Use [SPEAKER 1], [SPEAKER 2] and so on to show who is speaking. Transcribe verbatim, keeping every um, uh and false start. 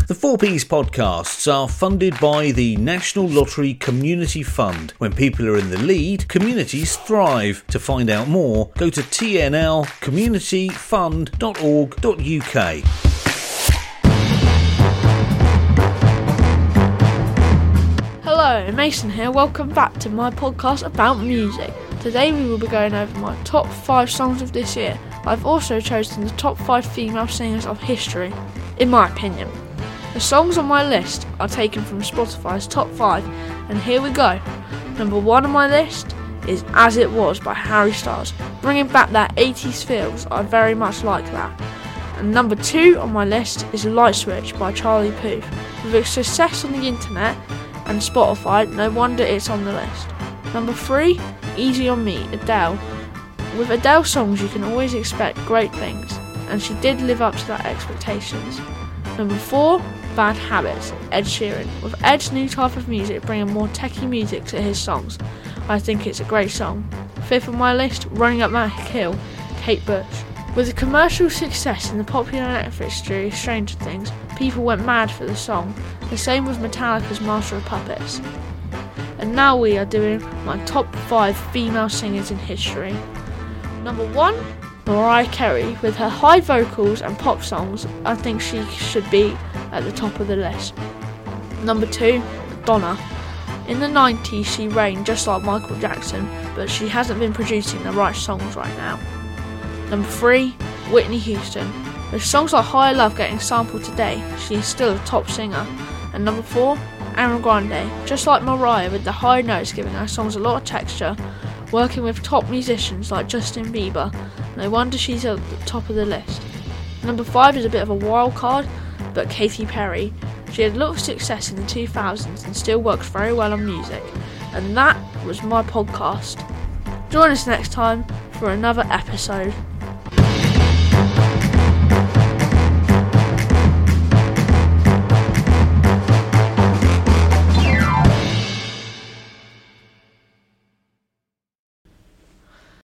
[SPEAKER 1] The four Ps podcasts are funded by the National Lottery Community Fund. When people are in the lead, communities thrive. To find out more, go to t n l community fund dot org dot u k.
[SPEAKER 2] Hello, Mason here. Welcome back to my podcast about music. Today we will be going over my top five songs of this year. I've also chosen the top five female singers of history, in my opinion. The songs on my list are taken from Spotify's top five, and here we go. Number one on my list is As It Was by Harry Styles, bringing back that eighties feels. I very much like that. And number two on my list is Light Switch by Charlie Puth. With its success on the internet and Spotify, no wonder it's on the list. Number three, Easy On Me, Adele. With Adele songs you can always expect great things, and she did live up to that expectations. Number four, Bad Habits, Ed Sheeran. With Ed's new type of music bringing more techie music to his songs, I think it's a great song. Fifth on my list, Running Up That Hill, Kate Bush. With the commercial success in the popular Netflix series Stranger Things, people went mad for the song. The same with Metallica's Master of Puppets. And now we are doing my top five female singers in history. Number one, Mariah Carey. With her high vocals and pop songs, I think she should be at the top of the list. Number two, Madonna. In the nineties she reigned just like Michael Jackson, but she hasn't been producing the right songs right now. Number three, Whitney Houston. With songs like Higher Love getting sampled today, she is still a top singer. And number four, Ariana Grande. Just like Mariah, with the high notes giving her songs a lot of texture, working with top musicians like Justin Bieber, no wonder she's at the top of the list. Number five is a bit of a wild card, but Katy Perry. She had a lot of success in the two thousands and still works very well on music. And that was my podcast. Join us next time for another episode.